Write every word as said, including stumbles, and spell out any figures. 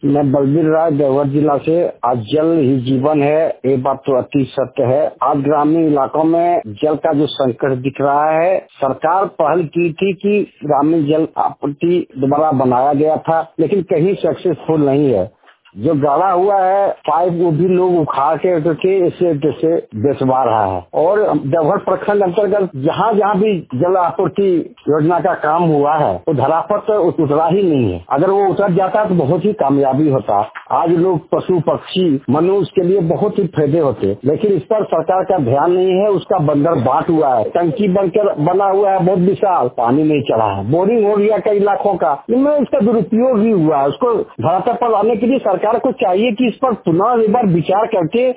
मैं बलबीर राय देवघर जिला से। आज जल ही जीवन है, ये बात तो अति सत्य है। आज ग्रामीण इलाकों में जल का जो संकट दिख रहा है, सरकार पहल की थी कि ग्रामीण जल आपूर्ति दोबारा बनाया गया था, लेकिन कहीं सक्सेसफुल नहीं है। जो गाड़ा हुआ है पाइप वो भी लोग उखाड़ के करके इसे जैसे बेचवा रहा है। और देवघर प्रखंड अंतर्गत जहाँ जहाँ भी जल आपूर्ति योजना का काम हुआ है वो धरापत तो उतरा ही नहीं है। अगर वो उतर जाता तो बहुत ही कामयाबी होता। आज लोग पशु पक्षी मनुष्य के लिए बहुत ही फायदे होते, लेकिन इस पर सरकार का ध्यान नहीं है। उसका बंदर बाट हुआ है, टंकी बनकर बना हुआ है बहुत विशाल, पानी नहीं चढ़ा है। बोरिंग हो गया कई लाखों का, इनमें इसका दुरुपयोग ही हुआ है। उसको धरातल पर लाने के लिए सरकार को चाहिए कि इस पर पुनः एक बार विचार करके